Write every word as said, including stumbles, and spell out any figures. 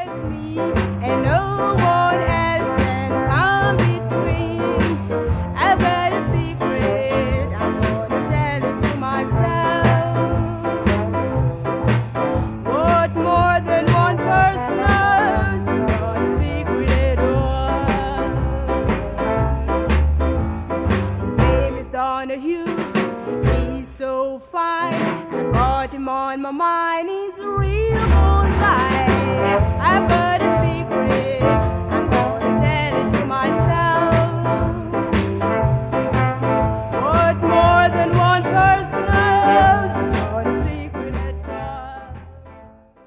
it's me, and no one else can come between. I've got a secret, I'm gonna tell it to myself. What more than one person knows, it's not a secret at all. His name is Donahue, he's so fine. I got him on my mind, he's a real moonlight. I've got a secret.